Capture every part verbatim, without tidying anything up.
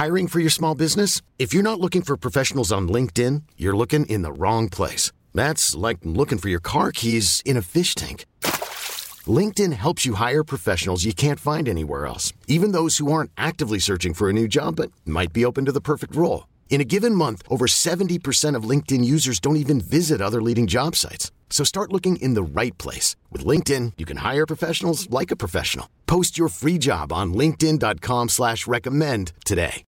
Hiring for your small business? If you're not looking for professionals on LinkedIn, you're looking in the wrong place. That's like looking for your car keys in a fish tank. LinkedIn helps you hire professionals you can't find anywhere else, even those who aren't actively searching for a new job but might be open to the perfect role. In a given month, over seventy percent of LinkedIn users don't even visit other leading job sites. So start looking in the right place. With LinkedIn, you can hire professionals like a professional. Post your free job on linkedin dot com slash recommend today.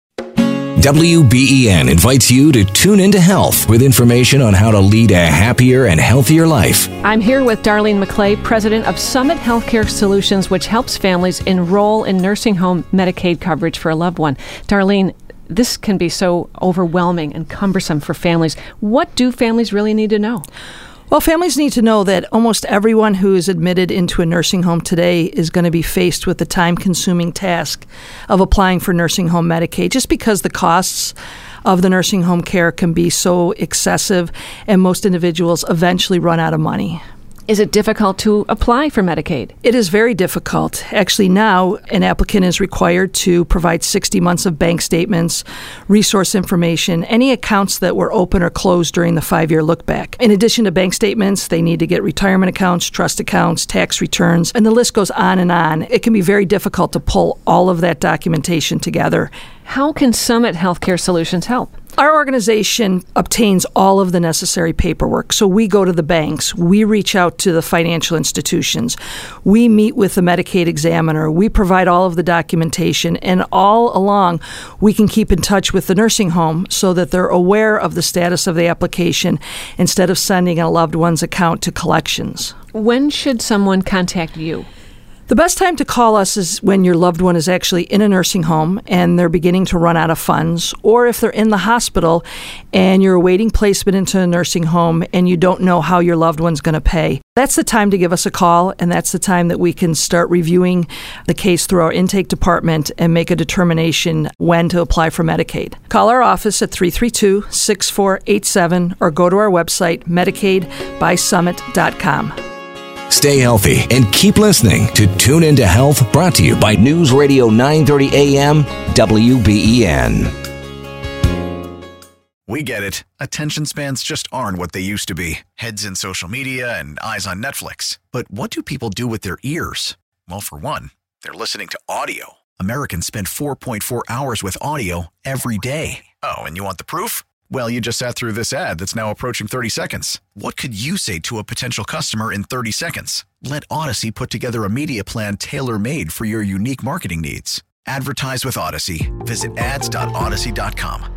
W B E N invites you to tune into health with information on how to lead a happier and healthier life. I'm here with Darlene McClay, president of Summit Healthcare Solutions, which helps families enroll in nursing home Medicaid coverage for a loved one. Darlene, this can be so overwhelming and cumbersome for families. What do families really need to know? Well, families need to know that almost everyone who is admitted into a nursing home today is going to be faced with the time-consuming task of applying for nursing home Medicaid, just because the costs of the nursing home care can be so excessive, and most individuals eventually run out of money. Is it difficult to apply for Medicaid? It is very difficult. Actually, now an applicant is required to provide sixty months of bank statements, resource information, any accounts that were open or closed during the five-year look-back. In addition to bank statements, they need to get retirement accounts, trust accounts, tax returns, and the list goes on and on. It can be very difficult to pull all of that documentation together. How can Summit Healthcare Solutions help? Our organization obtains all of the necessary paperwork. So we go to the banks. We reach out to the financial institutions. We meet with the Medicaid examiner. We provide all of the documentation. And all along, we can keep in touch with the nursing home so that they're aware of the status of the application instead of sending a loved one's account to collections. When should someone contact you? The best time to call us is when your loved one is actually in a nursing home and they're beginning to run out of funds, or if they're in the hospital and you're awaiting placement into a nursing home and you don't know how your loved one's going to pay. That's the time to give us a call, and that's the time that we can start reviewing the case through our intake department and make a determination when to apply for Medicaid. Call our office at three three two, six four eight seven or go to our website, medicaid by summit dot com. Stay healthy and keep listening to Tune Into Health, brought to you by News Radio nine thirty A M W B E N. We get it. Attention spans just aren't what they used to be. Heads in social media and eyes on Netflix. But what do people do with their ears? Well, for one, they're listening to audio. Americans spend four point four hours with audio every day. Oh, and you want the proof? Well, you just sat through this ad that's now approaching thirty seconds. What could you say to a potential customer in thirty seconds? Let Odyssey put together a media plan tailor-made for your unique marketing needs. Advertise with Odyssey. Visit ads dot odyssey dot com.